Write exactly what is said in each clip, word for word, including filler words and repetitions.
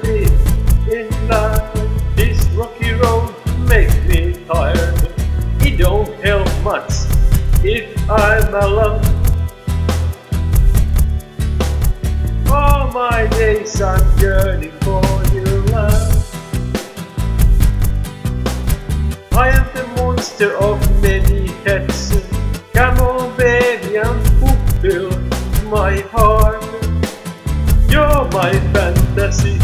been in life. This rocky road makes me tired. It don't help much if I'm alone. All my days I'm yearning for your love. I am the monster of many heads. Come on baby and fulfill my heart. You're my fantasy.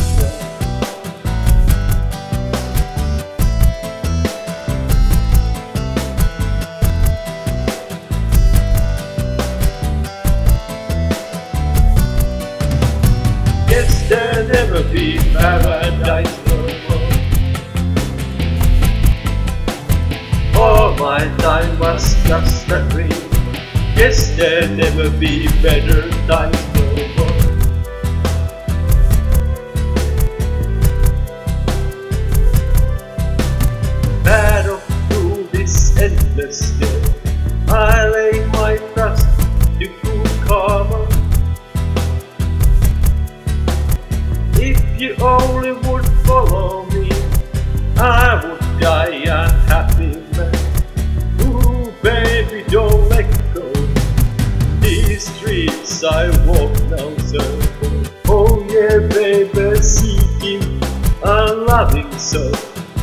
Yes, there'll never be paradise no more. All my time was just a dream. Yes, there'll never be better times no more. Battle through this endless day, I lay my trust to good karma. If you only would follow me, I would die a happy man. Ooh, baby, don't let go. These streets I walk now circle. Oh yeah, baby, seeking a loving soul.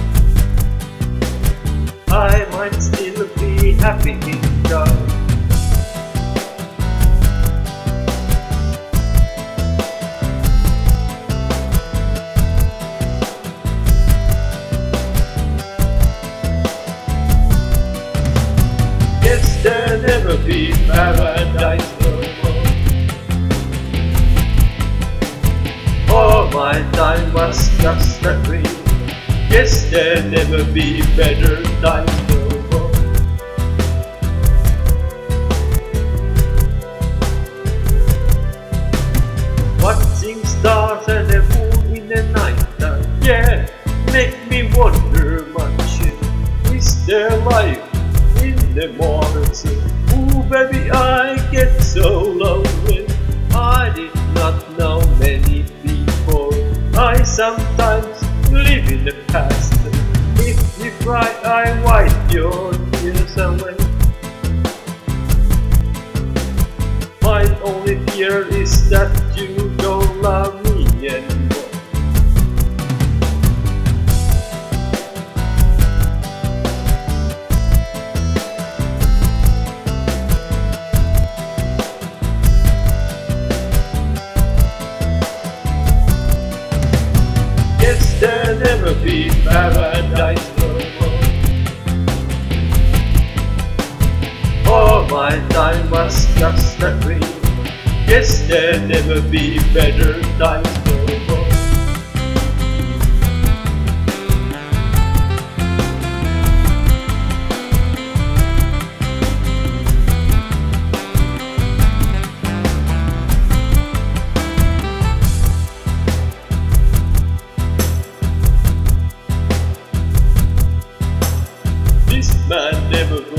I might still be happy in God. Yes, there'll never be paradise no more. All my time was just a dream. Yes, there'll never be better times no more. Watching stars and the moon in the night time, yeah, make me wonder much. Is there life in the mornings? Ooh, baby, I get so lonely. I did not know many people. I sometimes live in the past. If you cry, I wipe your tears away. My only fear is that you don't love me anymore. Yes, there'll never be paradise no more. All my time was just a dream. Yes, there'll never be better times no more. This man never